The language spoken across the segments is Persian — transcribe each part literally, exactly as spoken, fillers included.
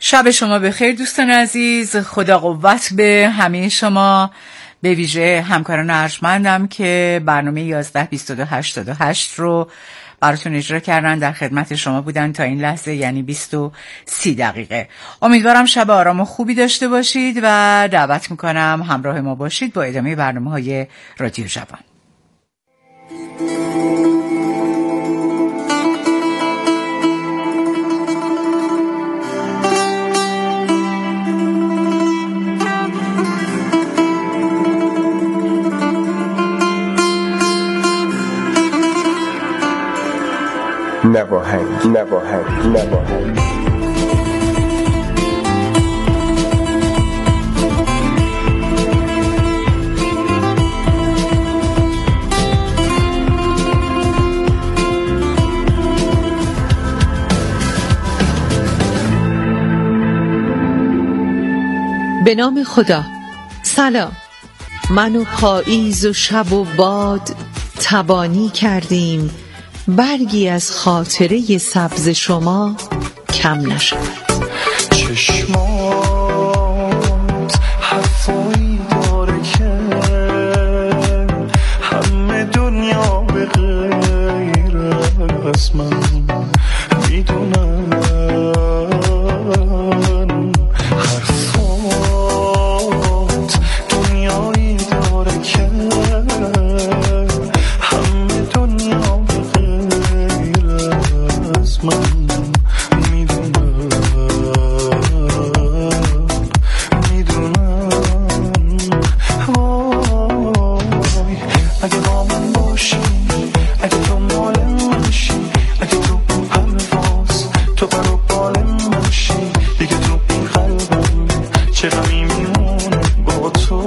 شب شما بخیر دوستان عزیز. خدا قوت به همه شما، به ویژه همکاران ارجمندم که برنامه یازده بیست و دو هشتاد و هشت رو براتون اجرا کردن، در خدمت شما بودن تا این لحظه، یعنی بیست و سی دقیقه. امیدوارم شب آرام و خوبی داشته باشید و دعوت میکنم همراه ما باشید با ادامه برنامه های رادیو جوان. Never hang, never hang, never hang. به نام خدا. سلام. من و پاییز و شب و باد تبانی کردیم، برگی از خاطره سبز شما کم نشد. چشمات حرفایی داره که همه دنیا به غیر از من میدونن. حرفات دنیایی داره که همه دنیا به غیر از من میدونن میدونن. وای اگه با من باشی، اگه تو مال من شی، اگه تو پرواز تو پر و بال من شی، دیگه تو این قلبم چه غمی میمونه با تو.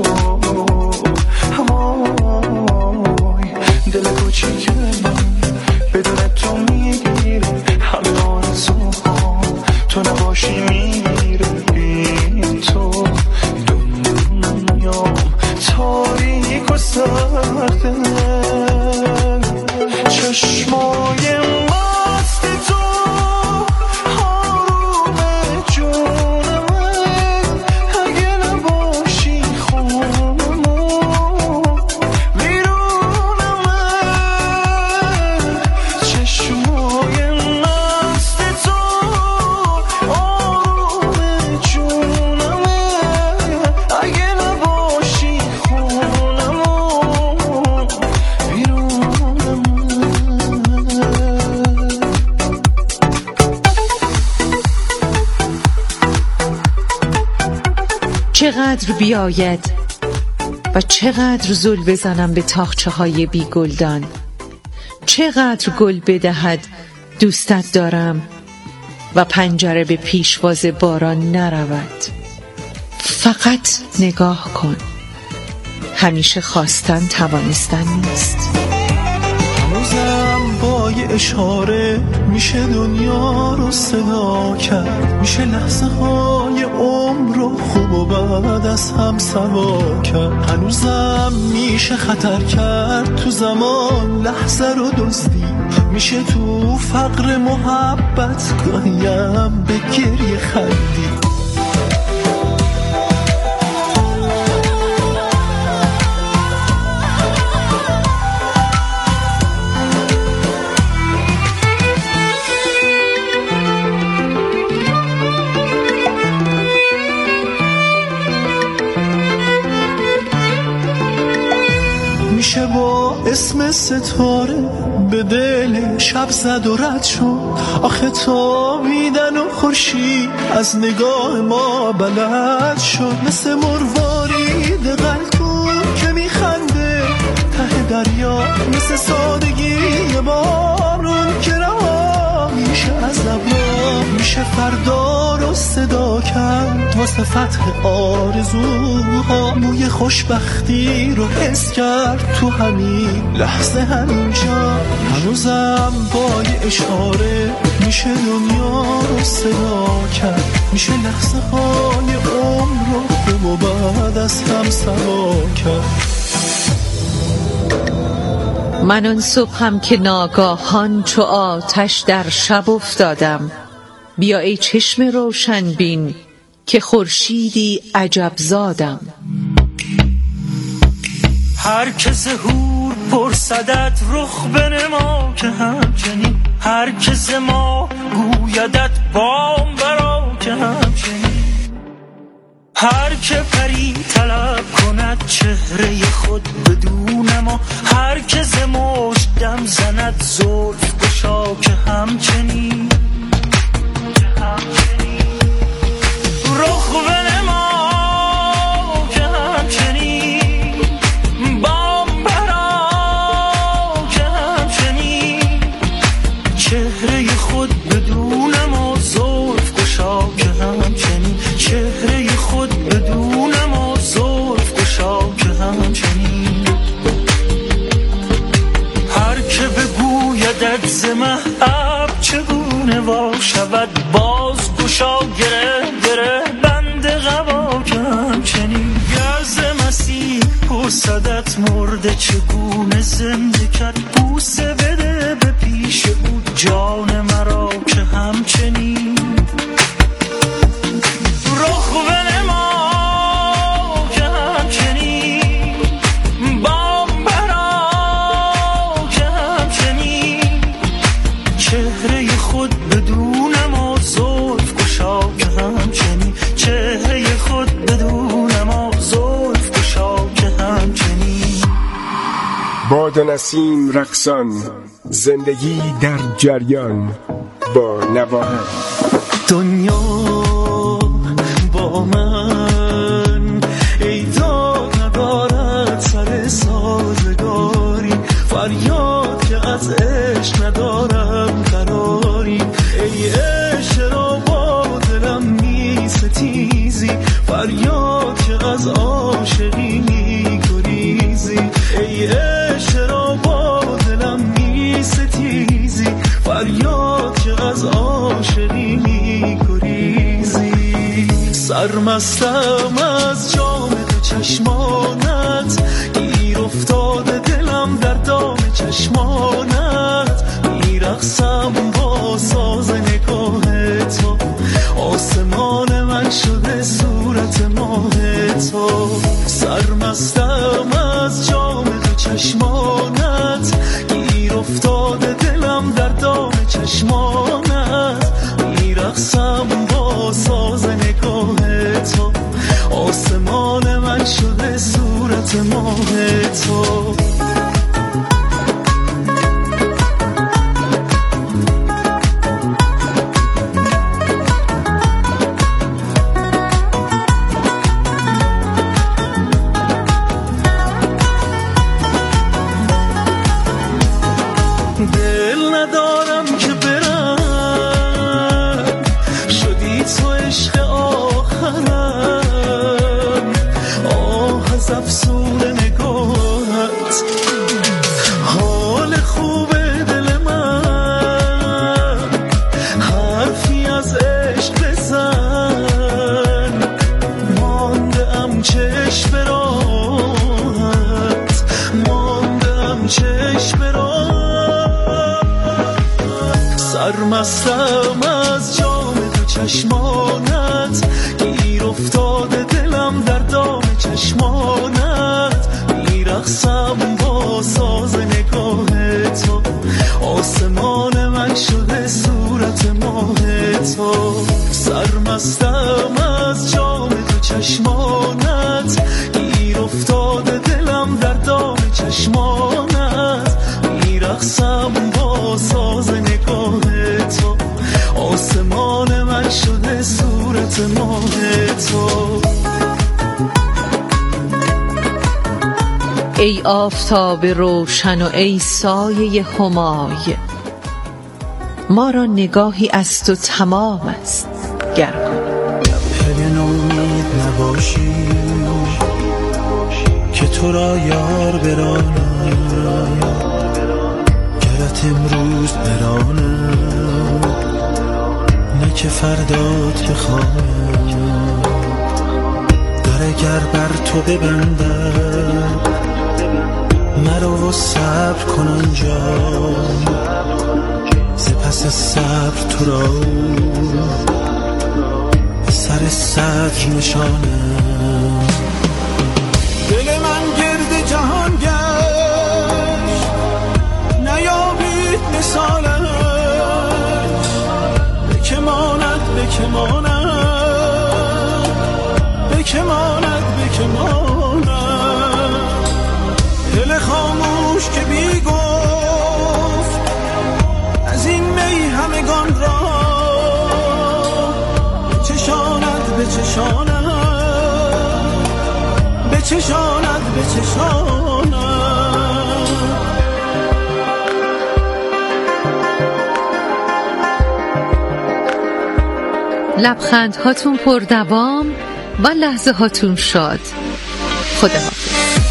وای دل کوچیک من بدون تو میگیره همه آرزوها، تو نباشی میره این تو دنیام تاریک و سرده. چشمای مست تو آروم جونمه، اگه نباشی خونمون بیرونمه. چشمای مست تو آروم جونمه، اگه نباشی خونمون بیرونمه. چقدر بیاید و چقدر زل بزنم به تاقچه های بی گلدان، چقدر گل بدهد دوستت دارم و پنجره به پیشواز باران نرود. فقط نگاه کن، همیشه خواستن توانستن نیست. هنوزم با یه اشاره میشه دنیا رو صدا کرد، میشه لحظه های عمر رو خوب و بد از هم سوا کرد. هنوزم میشه خطر کرد تو زمان لحظه رو دزدی، میشه تو فقر محبت گاهیم به گریه خندی. میشه با اسم ستاره به دل شب زد و رد شد، آخه تابیدن و خورشید از نگاه ما بلد شد. مثل مروارید قلتون که میخنده ته دریا، مثل سادگی بارون که رها میشه از ابرا. میشه فردا رو صدا کرد واسه فتح آرزوها، موی خوشبختی رو حس کرد تو همین لحظه همینجا. هنوزم با یه اشاره میشه دنیا رو صدا کرد، میشه لحظه های عمر رو خوب و بعد از هم سوا کرد. من آن صبحم که ناگاهان چو آتش در شب افتادم، بیا ای چشم روشن بین که خورشیدی عجب زادم. هر که ظهور پرسدت رخ بنما که همچنین، هر که ز ما گویدت بام برا که همچنین، هر که پری طلب کند چهره خود بدون ما، هر که ز مشت دم زند زلف گشا که همچنین، رخ بنما که همچنین، بام برا که همچنین، چهره خود بدون ما زلف گشا که همچنین، چهره خود بدون ما زلف گشا که همچنین، هر که بگویدت ز مه‌اب چگونه وا شود باز گشا گره گره بند قبا که همچنین، گر ز مسیح پرسدت مرده چگونه زنده کرد، بوسه بده به پیش او جان مرا که همچنین، رخ بنما که همچنین، بام برا که همچنین، چهره خود بدون ما زلف گشا که همچنین، چهره خود بدون ما زلف گشا که همچنین. باد نسیم رقصان، زندگی در جریان با نواهه. دنیا با من ای داد ندارد سر سازگاری، فریاد که از عشق ندارم قراری، ای عشق را با دلم می ستیزی، فریاد که از عاشقی می گریزی، ای عشق را با دلم می ستیزی، فریاد که از عاشقی می گریزی. سرمستم از جام تو چشمانت، گیر افتاده دلم در دام چشمانت، میرقصم با ساز نگاه تو، آسمان من شده صورت ماه تو. سرمستم از جام تو چشمانت، گیر افتاده دلم در دام چشمانت، میرقصم با ساز نگاه تو، آسمان من شده صورت ماه تو. دل ندارم که برم، شدی تو عشق آخرم، آه از افسون نگاهت، حال خوب دل من، حرفی از عشق بزن، مانده ام چشم راهت، مانده ام چشم راهت. سرمستم از جام تو چشمانت، گیر افتاده دلم در دام چشمانت، میرقصم با ساز نگاه تو، آسمان من شده صورت ماه تو. سرمستم از جام تو چشمانت، گیر افتاده دلم در دام چشمانت، میرقصم با ساز نگاه تو، آسمان من شده صورت ماه تو. ای آفتاب روشن و ای سایه همای، ما را نگاهی از تو تمام است گر اگه نومید نباشی که تو را یار برانم، گرت امروز برانم نه که فردات بخواهم، در اگر بر تو ببندم مرا و صبر کن آنجا، سپس صبر تو را سر صدر نشانه. دل من گرد جهان گشت نیابید مثالش، بکماند بکماند بکماند بکماند. دل خاموش که بی گفت از این می همگان را بچشاند بچشاند بچشاند بچشاند. لبخند هاتون پر دوام و لحظه هاتون شاد. خداحافظ.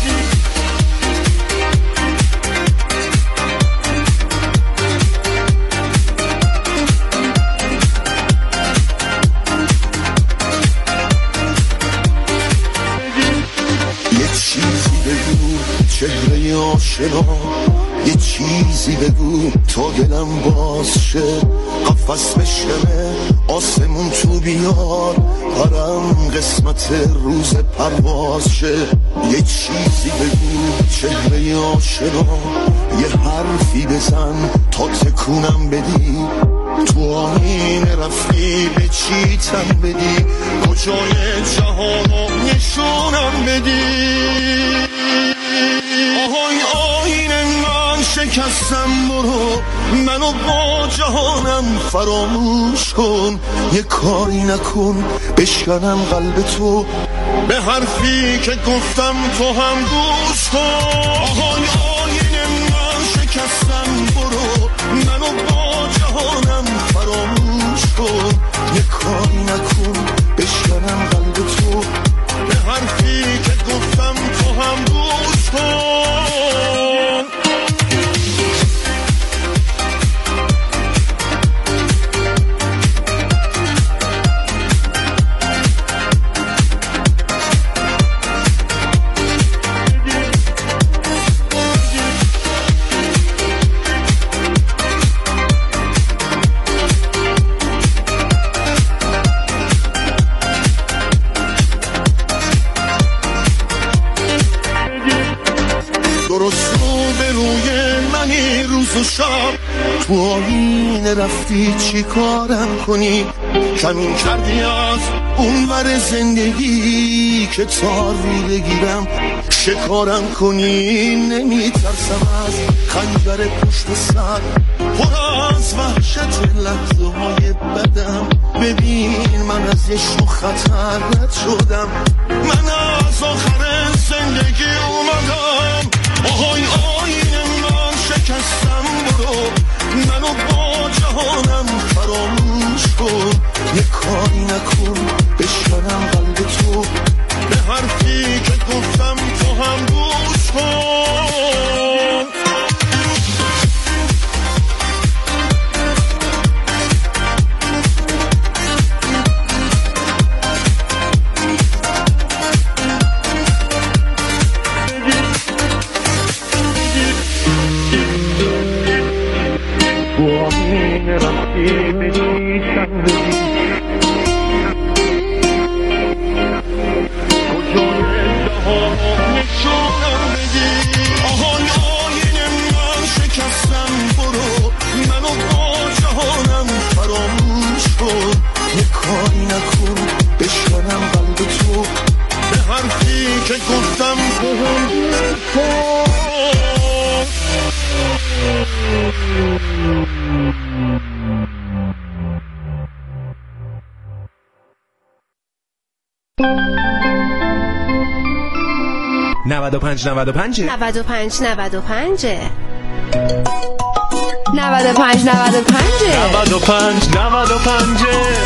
چهره آشنا یه چیزی بگو تا دلم باز شه، قفس بشکنه آسمون تو بیاد پرم قسمت روز پرواز شه. یه چیزی بگو چهره آشنا یه حرفی بزن تا تکونم بدی، تو آینه رفتی به چی تن بدی، کجای جهانو نشونم بدی. آهای آینه من شکستم برو، منو با جهانم فراموش کن، یه کاری نکن بشکنم قلب تو، به حرفی که گفتم تو هم گوش کن. آهای آینه من شکستم برو، منو با جهانم فراموش کن، یه کاری نکن بشکنم قلب تو، به حرفی که گفتم تو هم گوش کن. تو آینه رفتی چی کارم کنی، کمین کردی از اون ور زندگی که تاری بگیرم شکارم کنی. نمی ترسم از خنجر پشت سر، پر از وحشت لحظه های بدم، ببین من از یه شو خطر رد شدم، من از آخر زندگی اومدم. آهای آینه من شکستم برو، منو با جهانم فراموش کن، یه کاری نکن بشکنم قلب تو، به حرفی که گفتم تو هم گوش کن. نود و پنج نود و پنج نود و پنج نود و پنج نود و پنج نود و پنج نود و پنج نود و پنج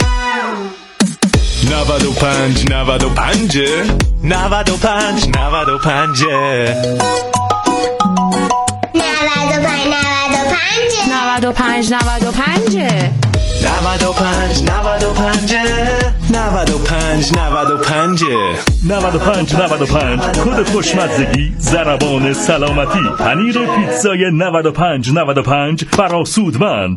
نود و پنج نود و پنج نود و پنج نود و پنج نود و پنج نود و پنج نود و پنج نود و پنج نود و پنج نود و پنج نود و پنج نود و پنج کد خوشمزگی ضربان سلامتی پنیر پیتزای نود و پنج نود و پنج برا سودمند.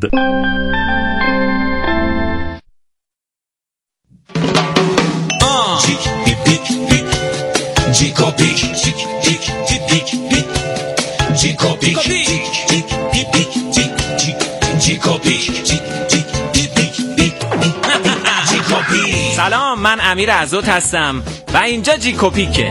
Chico Pic, Chic, Pic, Pic, Pic, Chico Pic, Chic, Pic, Pic, Chic, Chico Pic, Chic, Pic, Pic, Pic, Chico Pic. سلام، من امیر عزوت هستم و اینجا جیکو پیکه.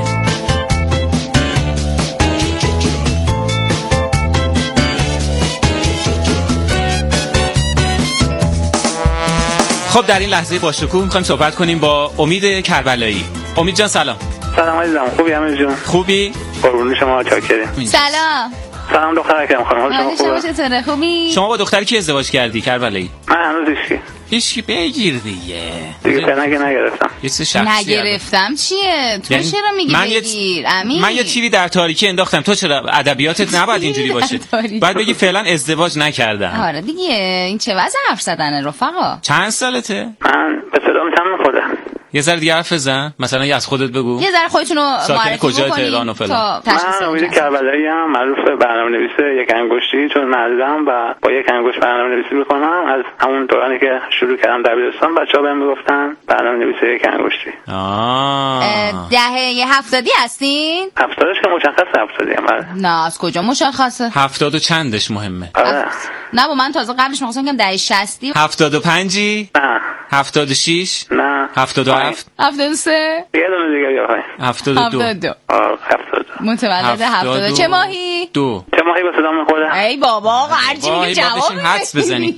خب در این لحظه با شکوه میخوایم صحبت کنیم با امید کربلایی. امید جان سلام. سلام عزیزم، خوبی امیر جان؟ خوبی؟ قربون شما، چاکریم. سلام. سلام دختر اکرم خانم، حال شما خوبه؟ شما چطوره؟ خوبی؟ شما با دختری کی ازدواج کردی کربلایی؟ من هنوز هیچکی. هیچکی بگیر دیگه. دیگه فعلا که نگرفتم. یه چیز شخصی نگرفتم چیه؟ تو یعنی چرا میگی من بگیر؟ امیر من یه تیوی در تاریکی انداختم، تو چرا ادبیاتت نباید اینجوری باشه؟ بعد بگی فعلا ازدواج نکردم. آره دیگه، این چه وضع حرف زدنه رفقا؟ چند سالته؟ من به صدا میتونم خودم. یه ذره دیگه حرف بزن، مثلا یه از خودت بگو. یه ذره خودتون رو معرفی کجای بکنید تهران و فلان. من امید کربلایی ام، معروف به برنامه‌نویس یک انگشتی، چون مردم و با یک انگشت برنامه‌نویسی می‌کنم. از همون دورانی که شروع کردم دبیرستان بچه‌ها بهم میگفتن برنامه‌نویس یک انگشتی. آه. دهه هفتادی هستین؟ هفتادش که مشخص هفتادی ام. نه از کجا مشخصه؟ هفتاد و چندش مهمه. آره. نه با من تازه قبلش می‌خواستم بگم دهه شصتی. هفتاد و پنجی؟ نه. هفتاد و شش؟ نه. هفتاد و هفت؟ هفتاد و سه؟ یه دونه دیگه بیا پایین. هفتاد و دو. هفتاد و دو. آه هفتاد و دو. متولد هفتاد و دو. چه ماهی؟ دو. چه ماهی به صدا می‌خوره؟ ای بابا هرچی میگه جواب حدس بزنی.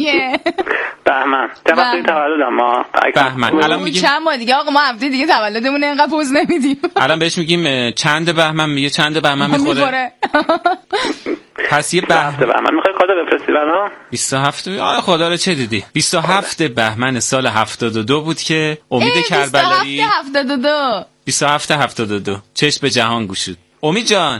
بهمن. چه وقتی تولدم ما؟ بهمن. الان میگیم چند ماه دیگه آقا ما هفته دیگه تولدمون اینقدر پوز نمیدیم. الان بهش میگیم چند بهمن، میگه چند بهمن میخوره. پس یه هفته بهمن میخوای کادو بفرستی برام؟ بیست و هفت. آره خدا رو چه دیدی؟ بیست و هفت بهمن سال هفتاد و دو بود که امید کربلایی بیست و هفت هفتاد و دو بیست و هفت هفتاد و دو چشم به جهان گشود. امید جان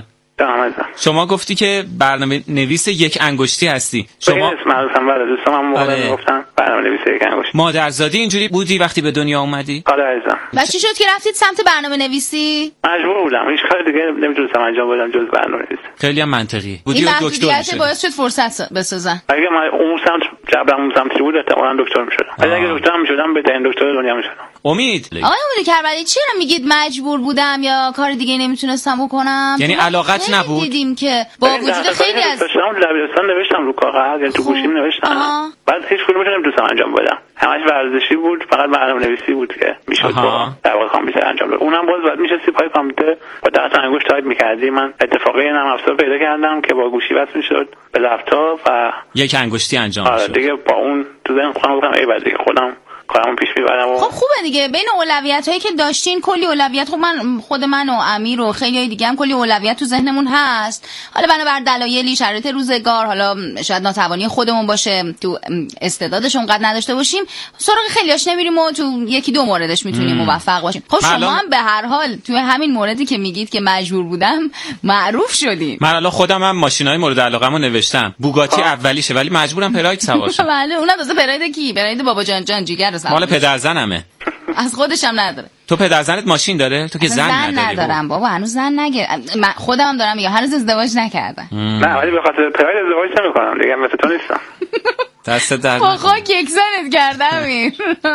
شما گفتی که برنامه نویس یک انگشتی هستی. شما اسم معروفم برای دوستام هم موقع میگفتن برنامه نویس یک انگشتی. مادرزادی اینجوری بودی وقتی به دنیا اومدی؟ آره عزیزم. و چی شد که رفتید سمت برنامه نویسی؟ مجبور بودم، هیچ کار دیگه نمیتونستم انجام بدم جز برنامه نویسی. خیلی هم منطقی. این محدودیت باعث شد فرصت بسازن. اگه من اون سمت جبرم اون سمتی بود احتمالاً دکتر میشدم. اگه دکتر میشدم بهترین دکتر دنیا میشدم. امید آقای امید کربلایی چرا میگید مجبور بودم یا کار دیگه نمیتونستم بکنم؟ یعنی علاقت نبود؟ دیدیم که با وجود خیلی از داشتم دبیرستان نوشتم رو کاغذ، یعنی تو گوشیم نوشتم. بعد هیچ کدومش نمیتونستم انجام بدم. همش ورزشی بود، فقط برنامه‌نویسی بود که میشد با در واقع کامپیوتر انجام بده. اونم باز بعد میشستی پای کامپیوتر با دست انگشت تایپ می‌کردی. من اتفاقی نرم افزار پیدا کردم که با گوشی وصل می‌شد به لپتاپ و یک انگشتی انجام می‌شد. آره دیگه با اون تو ذهن خودم گفتم ای بعد دیگه خودم کارمون پیش میبرم. و خب خوبه دیگه، بین اولویتایی که داشتین کلی اولویت. خب من خود من و امیر و خیلی دیگه هم کلی اولویت تو ذهنمون هست. حالا بنابر دلایلی شرایط روزگار، حالا شاید ناتوانی خودمون باشه، تو استعدادش اونقدر نداشته باشیم، سراغ خیلیاش نمیریم و تو یکی دو موردش میتونیم موفق باشیم. خب شما هم به هر حال تو همین موردی که میگید که مجبور بودم معروف شدین. من الان خودم هم ماشینای مورد علاقه‌مو نوشتم. بوگاتی اولیشه ولی مجبورم پراید سوار شم. بله اونم تازه پراید کی؟ پراید بابا جان جان جیگر مال پدرزنمه. از خودش هم نداره. تو پدرزنت ماشین داره؟ تو که زن, زن نداری. ندارم بابا، هنوز زن نگه. من خودم هم دارم میگم هنوز ازدواج نکردم. نه ولی به خاطر پراید ازدواج نمی‌کنم دیگه، مثل تو نیستم. دست در خب کیکزنت کردم این.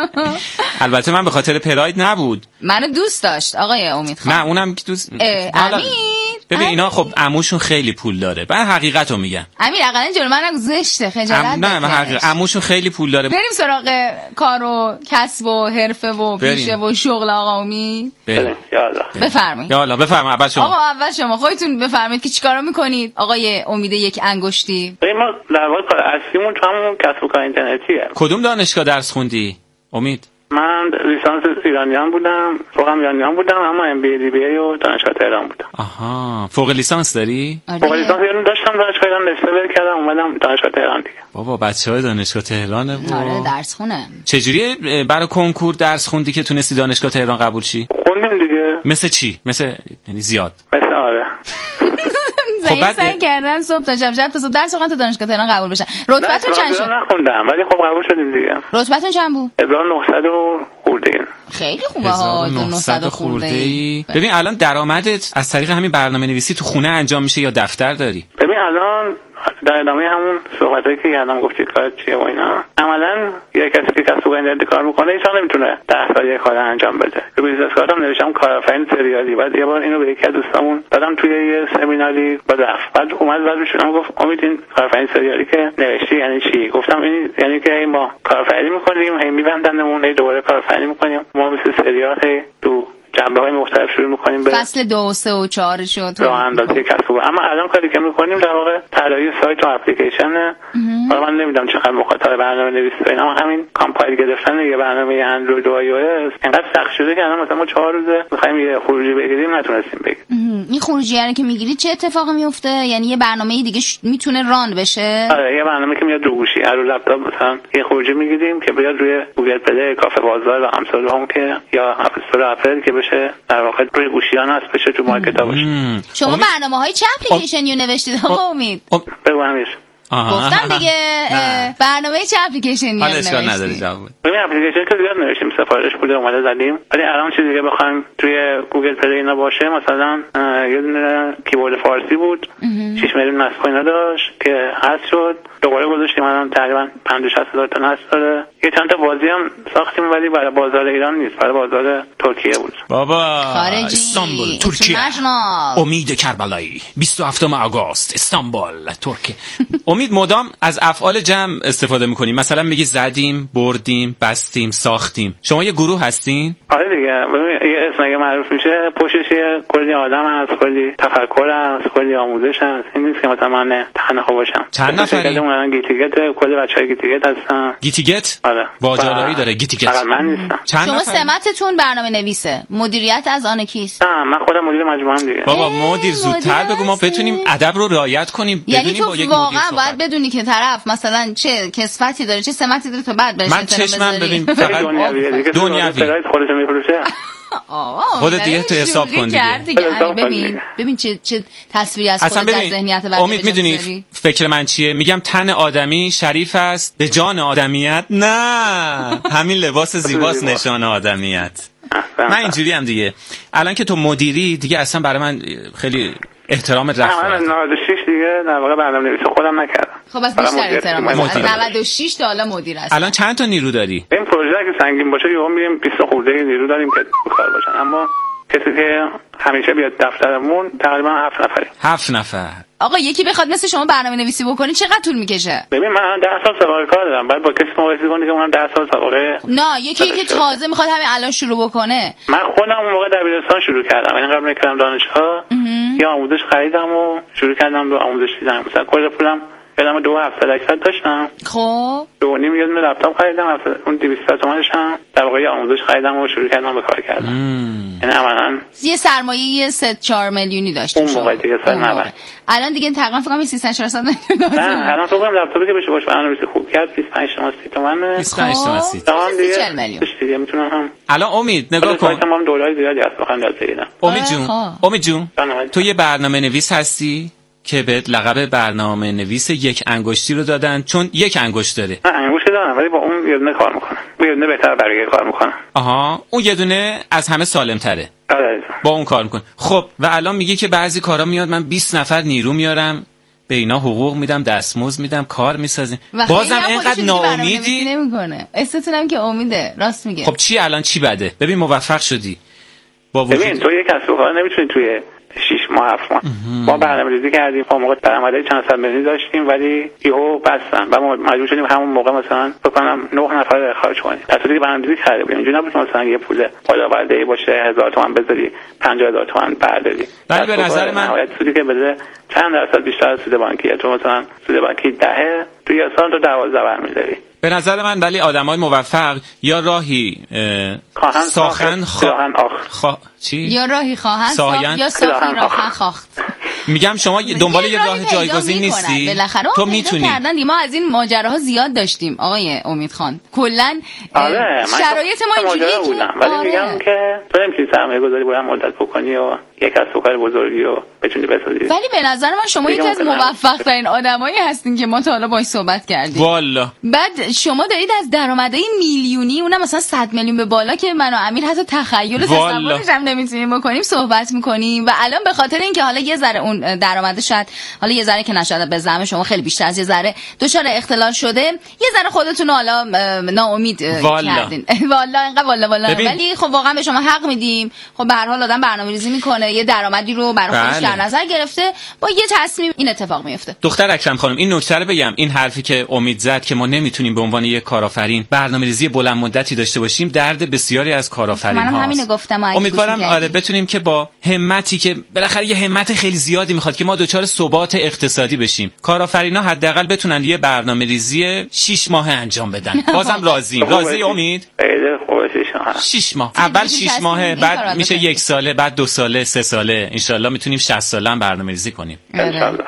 البته من به خاطر پراید نبود. منو دوست داشت آقای امید خان. نه اونم دوست امیر. ببین اینا خب عموشون خیلی پول داره. من حقیقتو میگم. امیر اقلا جلو من نگو، زشته خجالت بکش. نه من حقیقت عموشون خیلی پول داره. بریم سراغ کار و کسب و حرفه و پیشه و شغل آقا امید. بریم یالا بفرمایید. یالا بفرمایید. اول شما. آقا اول شما خودتون بفرمایید که چیکارا میکنید آقای امید یک انگشتی. ما در واقع کار اصلیمون تو همون کسب و کار اینترنتیه. کدوم دانشگاه درس خوندی امید؟ من لیسانس ایرانیان بودم، فوقم ایرانیان بودم، اما ام بی ای دی بی ای و دانشگاه تهران بودم. آها، فوق لیسانس داری؟ فوق لیسانس ایران داشتم، دانشگاه ایران رشته کردم، اومدم دانشگاه تهران دیگه. بابا بچه‌های دانشگاه تهرانه بود. آره درس خونه. چجوری برای کنکور درس خوندی که تونستی دانشگاه تهران قبول شی؟ خوندیم دیگه. مثل چی؟ مثل یعنی زیاد. مثل آره. خب بعد سعی کردن صبح تا شب شب تا صبح درس خوندن تا دانشگاه تهران قبول بشن. رتبهتون چند شد؟ نخوندم ولی خب قبول شدیم دیگه. رتبهتون چند بود؟ هزار و نهصد خورده. خیلی خوبه ها. هزار و نهصد خورده ای. ببین الان درآمدت از طریق همین برنامه‌نویسی تو خونه انجام میشه یا دفتر داری؟ ببین الان در ادامه همون صحبتایی که کردم گفتید کار چیه و اینا، عملاً یک کسی که کسب و کار کار میکنه هیچ وقت نمیتونه ده سال یک کار انجام بده. تو بیزنس کارم نوشتم کارآفرین سریالی، بعد یه بار اینو به یکی از دوستامون دادم توی یه سمیناری با رفت، بعد اومد بعد شدم گفت امید این کارآفرین سریالی که نوشتی یعنی چی؟ گفتم این یعنی که ما کارآفرینی میکنیم، هی میبندنمون، هی دوباره کارآفرینی میکنیم، ما مثل سریال هی تو جنبه های مختلف شروع میکنیم به فصل دو و سه و چهار شد راه اندازی کسب و کار. اما الان کاری که میکنیم در واقع طراحی سایت و اپلیکیشن. حالا من نمیدونم چقدر مخاطب برنامه نویسی دارین، اما همین کامپایل گرفتن یه برنامه اندروید و آی او اس انقدر سخت شده که الان مثلا ما چهار روزه میخوایم یه خروجی بگیریم نتونستیم بگیریم. این خروجی رو که میگیرید چه اتفاقی میفته؟ یعنی یه برنامه دیگه ش... میتونه ران بشه؟ آره یه برنامه که میاد رو گوشی رو لپتاپ مثلا یه خروجی میگیریم که بیاد روی گوگل پلی، کافه بازار و امثال هم که یا اپ استور اپل که بشه در واقع روی گوشیان هست بشه تو مارکت ها باشه. شما برنامه‌های چه اپلیکیشنی رو نوشتید آقا امید؟ بگو همیش گفتم دیگه برنامه چه اپلیکیشنی حالا اشکال نداره جواب. ببین اپلیکیشن که زیاد نوشتیم، سفارش بوده اومده زدیم، ولی الان چیزی که بخوایم توی گوگل پلی اینا باشه مثلا یه دونه کیبورد فارسی بود شش میلیون نصب اینا داشت که حذف شد، دوباره گذاشتیم الان تقریبا پنجاه شصت هزار تا نصب داره. یه چند تا بازی هم ساختیم ولی برای بازار ایران نیست، برای بازار ترکیه بود. بابا خارجی. استانبول ترکیه. امید کربلایی بیست و هفتم آگوست استانبول ترکیه. امید مدام از افعال جمع استفاده میکنیم، مثلا میگی زدیم، بردیم، بستیم، ساختیم. شما یه گروه هستین؟ آره دیگه. یه اسم اگه معروف میشه پشتش یه کلی آدم هست، کلی تفکر هست، کلی آموزش هست. این نیست که مثلا من تنها باشم. چند نفری؟ اون گیتیگت کلی بچهای گیتیگت هستن. گیتیگت؟ آره. واجرایی داره گیتیگت. فقط من نیستم. شما سمتتون برنامه نویسه، مدیریت از آن کیست؟ نه من خودم مدیر مجموعه ام دیگه. بابا مدیر زودتر بگو ما بتونیم ادب رو رعایت کنیم. یعنی تو واقعا باید بدونی که طرف مثلا چه کسفتی داره، چه سمتی داره تا بعد بهش من چشمم ببین فقط دنیوی خودش میفروشه. خودت دیگه تو حساب کن دیگه. ببین ببین چه چه تصویری از خودت در ذهنیت بنده. امید میدونی فکر من چیه؟ میگم تن آدمی شریف است به جان آدمیت. نه همین لباس زیباست نشان آدمیت. من اینجوری هم دیگه. الان که تو مدیری دیگه اصلا برای من خیلی احترامت رفت. من نود و شش دیگه در واقع برنامه‌نویسی خودم نکردم. خب از بیشتر احترام از نود و شش تا حالا مدیر هست. الان چند تا نیرو داری؟ این پروژه که سنگین باشه یهو میریم بیست خورده نیرو داریم که کار باشن، اما کسی که همیشه بیاد دفترمون تقریبا هفت نفره. هفت نفر. آقا یکی بخواد مثل شما برنامه نویسی بکنی چقدر طول میکشه؟ ببین من ده سال سابقه کار دارم، بعد با کسی مقایسه کنی که اونم ده سال سابقه. نه یکی که تازه میخواد همین الان شروع بکنه. من خودم اون موقع دبیرستان شروع کردم، یعنی قبل اینکه برم دانشگاه یه آموزش خریدم و شروع کردم به آموزش دیدن. مثلا کل پولم یادم دو هفته درصد داشتم. خب دو نیم یه دونه لپتاپ خریدم، اون دویست تومانش هم در واقع آموزش خریدم و شروع کردم به کار کردن. یعنی عملاً یه سرمایه سه چهار میلیونی داشتم اون موقع دیگه سال نود. الان دیگه تقریبا فکر کنم سیصد چهارصد میلیون. نه الان فکر کنم لپتاپی که بشه باشه برنامه‌نویسی خوب کرد بیست و پنج تا سی تومن. بیست و پنج تا سی میلیون. دیگه میتونم هم. الان امید نگاه کن. تمام دلار زیادی هست بخوام یاد بگیرم. امید جون امید جون تو یه برنامه نویس هستی که بهت لقب برنامه نویس یک انگشتی رو دادن چون یک انگشت داره. نه انگشت دارم ولی با اون یه دونه کار میکنم. یه دونه بهتر برای کار میکنم. آها اون یه دونه از همه سالم تره. آره با اون کار میکنه. خب و الان میگه که بعضی کارا میاد من بیست نفر نیرو میارم به اینا حقوق میدم دستمزد میدم کار میسازیم بازم اینقدر ناامیدی نمیکنه. استتونم که امیده راست میگه. خب چی الان چی بده؟ ببین موفق شدی با وجود ببین تو یک کسب و کار نمیتونی توی شش ماه هفت ماه ما برنامه‌ریزی کردیم، ما موقع درآمدی چند صد میلیون داشتیم ولی یهو بستن و ما مجبور شدیم همون موقع مثلا بکنم نه نفر اخراج کنیم. در صورتی که برنامه‌ریزی کرده بودیم اینجوری نبود مثلا یه پول بالاورده باشه هزار تومان بذاری پنجاه هزار تومان برداری. ولی به نظر من سودی که بده چند درصد بیشتر از سود بانکی، تو مثلا سود بانکی ده تو یه سال تو دوازده برمی‌داری. به نظر من ولی آدمای موفق یا راهی ساخن خواهن خوا... چی؟ یا راهی خواهن ساخت یا ساخن راهن خواخت. میگم شما دنبال یه راه جایگزین نیستی؟ بالاخره تو میتونی. ما از این ماجراها زیاد داشتیم آقای امید خان. کلا آره شرایط ما اینجوریه بودم ولی میگم که تو نمیتونی سرمایه گذاری بلند مدت بکنی و یک کسب و کار بزرگی رو بتونی بسازی. ولی به نظر من شما یکی از موفق ترین آدمایی هستین که ما تا حالا باهاش صحبت کردیم. والا. بعد شما دارید از درآمدهای میلیونی، اونم مثلا صد میلیون به بالا که من و امیر حتی تخیل و تصورش هم نمیتونیم بکنیم صحبت میکنیم و الان به خاطر اینکه حالا یه ذره اون درآمد شاید حالا یه ذره که نشد به زعم شما خیلی بیشتر از یه ذره دچار اختلال شده، یه ذره خودتون رو حالا ناامید کردین. والا اینقدر والا والا. ولی خب واقعا به شما حق میدیم. خب به هر حال آدم برنامه‌ریزی میکنه، یه درآمدی رو برای خودش در نظر گرفته، با یه تصمیم این اتفاق میفته. دختر اکرم خانم این نکته رو بگم، این حرفی که امید زد که ما نمیتونیم به عنوان یک کارآفرین برنامه‌ریزی بلند مدتی داشته باشیم درد بسیاری از کارآفرین هاست. من همین گفتم. امیدوارم آره بتونیم که با همتی که بالاخره یه همت خیلی زیادی میخواد که ما دوچار ثبات اقتصادی بشیم، کارآفرینا حداقل بتونن یه برنامه‌ریزی شش ماهه انجام بدن. بازم راضیم. راضی امید؟ خیلی خوبه. شش ماه. اول شش ماهه، بعد میشه یک ساله، بعد دو ساله، سه ساله. انشالله میتونیم شصت ساله هم برنامه‌ریزی کنیم. انشالله.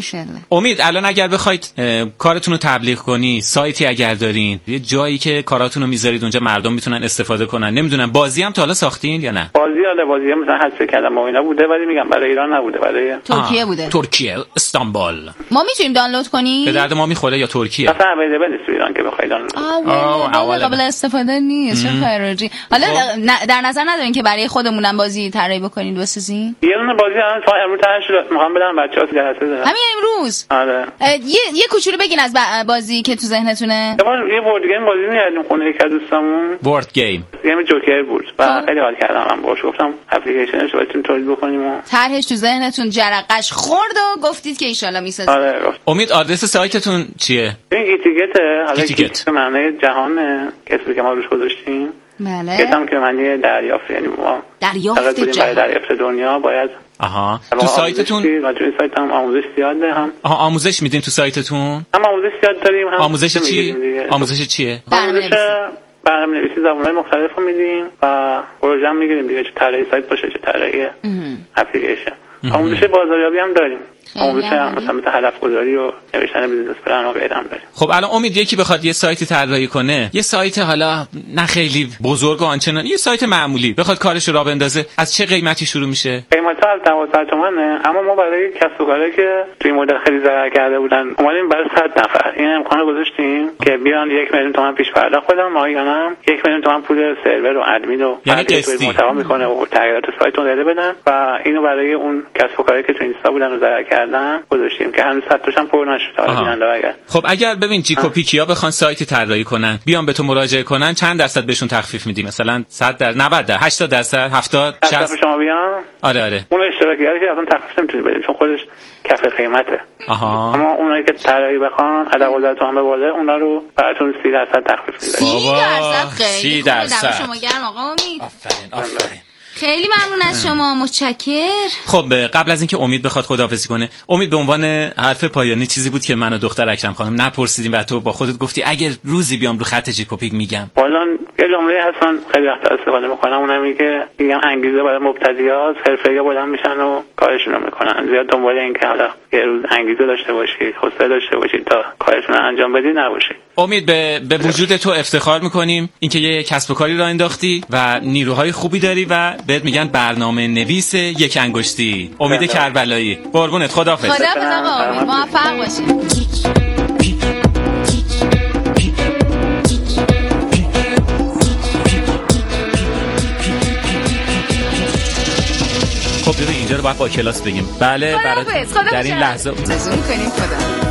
امید الان اگر بخواید کارتون رو تبلیغ کنی، سایتی اگر دارین، یه جایی که کاراتون رو میذارید اونجا مردم میتونن استفاده کنن، نمیدونم بازی هم تا حالا ساختین یا نه؟ بازی آره بازی هم مثلا حذف کردم و اینا بوده، ولی میگم برای ایران نبوده، برای ترکیه بوده. ترکیه، استانبول. ما میتونیم دانلود کنیم؟ به درد ما میخوره یا ترکیه؟ مثلا اویلیبل نیست ایران که بخواید دانلود کنید. قابل استفاده نیست. چه خیراجی. حالا در نظر ندارین که برای خودمونم بازی طراحی بکنید بسازین؟ یه دونه بازی الان تا امروز طراحی شده، میخوام بدم بچه‌ها تو جلسه دارن. همین امروز؟ آره. یه یه کوچولو بگین از بازی که تو ذهنتونه. یه بورد گیم بازی می‌کردیم خونه یک از دوستامون. بورد گیم. گیم جوکر بود و خیلی حال کردم. من باهاش گفتم اپلیکیشنش رو بتونیم تولید بکنیم و طرحش تو ذهنتون جرقش خورد و گفتید که ان شاءالله میسازید. آره. امید آدرس سایتتون چیه؟ این گیتیگت، حالا گیت معنی جهان کسی که ما روش گذاشتیم. بله. گفتم که معنی دریافت، یعنی ما دریافت جهان. دریافت دنیا باید. آها. تو سایتتون تو سایت هم آموزش زیاده هم. آها آموزش میدین تو سایتتون؟ هم آموزش زیاد داریم هم. آموزش چی؟ آموزش چیه؟ آموزش برنامه‌نویسی زبان‌های مختلف رو میدیم و پروژه هم میگیریم دیگه، چه طراحی سایت باشه چه طراحی اپلیکیشن. آموزش بازاریابی هم داریم. آموزش هم مثلا مثل هدف گذاری و نوشتن بیزنس پلن و غیره هم داریم. خب الان امید یکی بخواد یه سایتی طراحی کنه، یه سایت حالا نه خیلی بزرگ و آنچنان، یه سایت معمولی بخواد کارش رو راه بندازه، از چه قیمتی شروع میشه؟ قیمت از دوازده تومنه، اما ما برای کسب و کاری که توی مدل خیلی ضرر کرده بودن اومدیم برای صد نفر این امکان رو گذاشتیم که بیان یک میلیون تومان پیش پرداخت بدن، ماهیانه یک میلیون تومان پول سرور و ادمین و محتوا میکنه و تغییرات سایت رو داده بدن و اینو برای اون کسب و کاری که تو اینستا بودن و ضرر کردن گذاشتیم که هنوز صد تاشم پر نشده. حالا ببینن اگر خب اگر ببین جیکوپیکیا بخوان سایتی طراحی کنن، بیان به تو مراجعه کنن، چند درصد بهشون تخفیف میدی؟ مثلا صد درصد، نود درصد، هشتاد درصد، هفتاد درصد؟ شصت شما بیان؟ آره آره. اون اشتراکیه که اصلا تخفیف نمیتونی بدیم چون خودش کف قیمته. آها. اما اونایی که طراحی بخوان دوازده تومن به بالا اونا رو براتون سی درصد تخفیف میدیم. سی درصد خیلی سی درصد. شما گرم آقا امید. آفرین آفرین. خیلی ممنون از شما، متشکر. خب قبل از اینکه امید بخواد خداحافظی کنه، امید به عنوان حرف پایانی چیزی بود که من و دختر اکرم خانم نپرسیدیم و تو با خودت گفتی اگر روزی بیام رو خط جیکوپیک میگم. والا یه جمله هستن خیلی وقت استفاده میکنم، اونم اینه که میگم انگیزه برای مبتدیات حرفه‌ای بلند میشن و کارشون رو میکنن. زیاد دنبال این که حالا یه روز انگیزه داشته باشید، حوصله داشته باشید تا کارشون رو انجام بدید نباشید. امید به به وجود تو افتخار میکنیم اینکه یه کسب و کاری راه انداختی و نیروهای خوبی داری و بهت میگن برنامه نویس یک انگشتی. امید کربلایی. قربونت، خداحافظ. خداحافظ آقا امید، موفق باشید. خب ببین اینجا رو باید با کلاس بگیم. بله برای در این لحظه زوم کنیم خدا